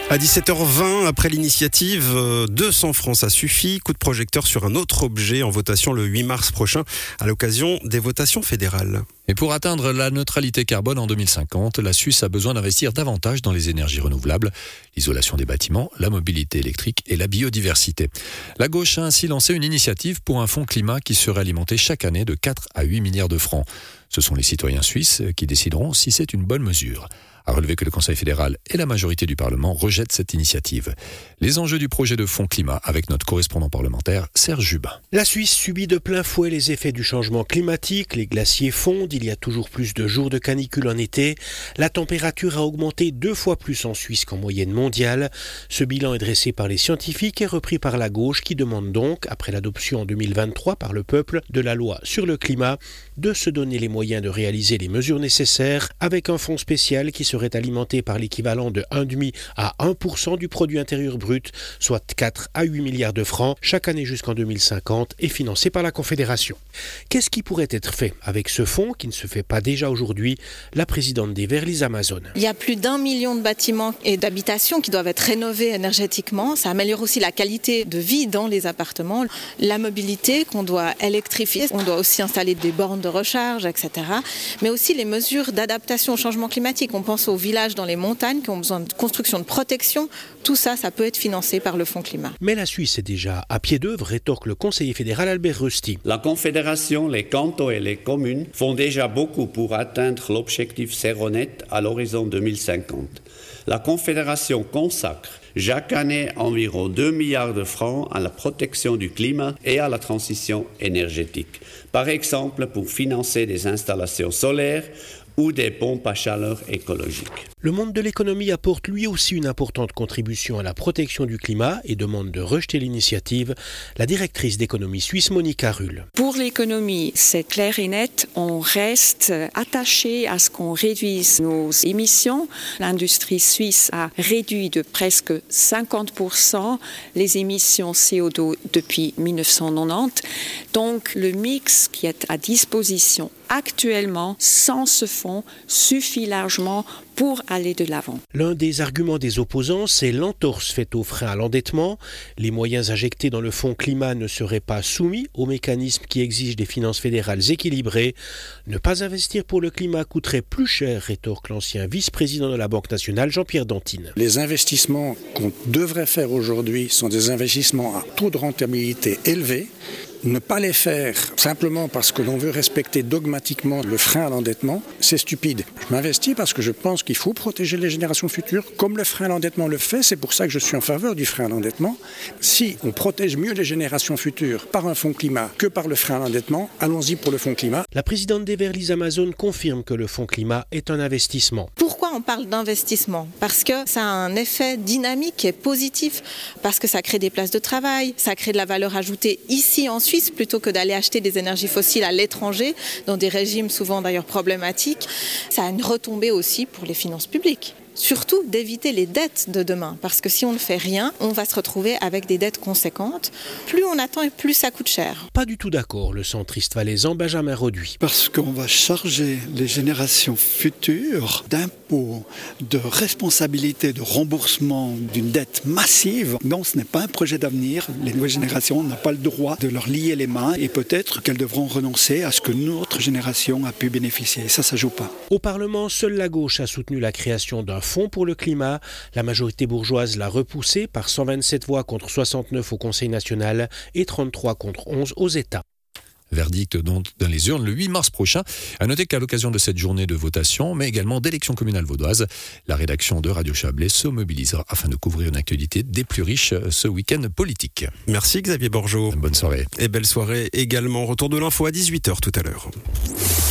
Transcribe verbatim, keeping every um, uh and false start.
À dix-sept heures vingt, après l'initiative deux cents francs, ça suffit. Coup de projecteur sur un autre objet en votation le huit mars prochain à l'occasion des votations fédérales. Et pour atteindre la neutralité carbone en deux mille cinquante, la Suisse a besoin d'investir davantage dans les énergies renouvelables, l'isolation des bâtiments, la mobilité électrique et la biodiversité. La gauche a ainsi lancé une initiative pour un fonds climat qui serait alimenté chaque année de quatre à huit milliards de francs. Ce sont les citoyens suisses qui décideront si c'est une bonne mesure. À relever que le Conseil fédéral et la majorité du Parlement rejettent cette initiative. Les enjeux du projet de fonds climat avec notre correspondant parlementaire Serge Jubin. La Suisse subit de plein fouet les effets du changement climatique. Les glaciers fondent, il y a toujours plus de jours de canicule en été. La température a augmenté deux fois plus en Suisse qu'en moyenne mondiale. Ce bilan est dressé par les scientifiques et repris par la gauche qui demande donc, après l'adoption en deux mille vingt-trois par le peuple de la loi sur le climat, de se donner les moyens de réaliser les mesures nécessaires avec un fonds spécial qui serait alimenté par l'équivalent de un virgule cinq à un pour cent du produit intérieur brut, soit quatre à huit milliards de francs chaque année jusqu'en deux mille cinquante et financé par la Confédération. Qu'est-ce qui pourrait être fait avec ce fonds qui ne se fait pas déjà aujourd'hui? La présidente des Verts, Lisa Amazon. Il y a plus d'un million de bâtiments et d'habitations qui doivent être rénovés énergétiquement. Ça améliore aussi la qualité de vie dans les appartements. La mobilité qu'on doit électrifier, on doit aussi installer des bornes de recharge, et cetera. Mais aussi les mesures d'adaptation au changement climatique. On pense aux villages dans les montagnes qui ont besoin de construction de protection. Tout ça, ça peut être financé par le Fonds climat. Mais la Suisse est déjà à pied d'œuvre, rétorque le conseiller fédéral Albert Rusty. La Confédération, les cantons et les communes font déjà beaucoup pour atteindre l'objectif zéro net à l'horizon deux mille cinquante. La Confédération consacre chaque année environ deux milliards de francs à la protection du climat et à la transition énergétique. Par exemple, pour financer des installations solaires ou des pompes à chaleur écologiques. Le monde de l'économie apporte lui aussi une importante contribution à la protection du climat et demande de rejeter l'initiative. La directrice d'économie suisse, Monica Ruhl. Pour l'économie, c'est clair et net, on reste attaché à ce qu'on réduise nos émissions. L'industrie suisse a réduit de presque cinquante pour cent les émissions C O deux depuis mille neuf cent quatre-vingt-dix. Donc le mix qui est à disposition actuellement, sans ce fonds, suffit largement pour aller de l'avant. L'un des arguments des opposants, c'est l'entorse faite aux freins à l'endettement. Les moyens injectés dans le fonds climat ne seraient pas soumis aux mécanismes qui exigent des finances fédérales équilibrées. Ne pas investir pour le climat coûterait plus cher, rétorque l'ancien vice-président de la Banque nationale, Jean-Pierre Dantine. Les investissements qu'on devrait faire aujourd'hui sont des investissements à taux de rentabilité élevé. Ne pas les faire simplement parce que l'on veut respecter dogmatiquement le frein à l'endettement, c'est stupide. Je m'investis parce que je pense qu'il faut protéger les générations futures, comme le frein à l'endettement le fait, c'est pour ça que je suis en faveur du frein à l'endettement. Si on protège mieux les générations futures par un fonds climat que par le frein à l'endettement, allons-y pour le fonds climat. La présidente des Verts, Lisa Amazon, confirme que le fonds climat est un investissement. Pourquoi on parle d'investissement? Parce que ça a un effet dynamique et positif, parce que ça crée des places de travail, ça crée de la valeur ajoutée ici en Suisse, plutôt que d'aller acheter des énergies fossiles à l'étranger, dans des régimes souvent d'ailleurs problématiques. Ça a une retombée aussi pour les finances publiques. Surtout d'éviter les dettes de demain, parce que si on ne fait rien, on va se retrouver avec des dettes conséquentes. Plus on attend et plus ça coûte cher. Pas du tout d'accord, le centriste valaisan Benjamin Roduit. Parce qu'on va charger les générations futures d'impôts, de responsabilités, de remboursement d'une dette massive. Non, ce n'est pas un projet d'avenir. Les nouvelles générations n'ont pas le droit de leur lier les mains et peut-être qu'elles devront renoncer à ce que notre génération a pu bénéficier. Ça, ça joue pas. Au Parlement, seule la gauche a soutenu la création d'un fonds pour le climat. La majorité bourgeoise l'a repoussé par cent vingt-sept voix contre soixante-neuf au Conseil national et trente-trois contre onze aux États. Verdict donc dans les urnes le huit mars prochain. À noter qu'à l'occasion de cette journée de votation, mais également d'élections communales vaudoises, la rédaction de Radio Chablais se mobilisera afin de couvrir une actualité des plus riches ce week-end politique. Merci Xavier Borgeaud. Bonne soirée. Et belle soirée également. Retour de l'info à dix-huit heures tout à l'heure.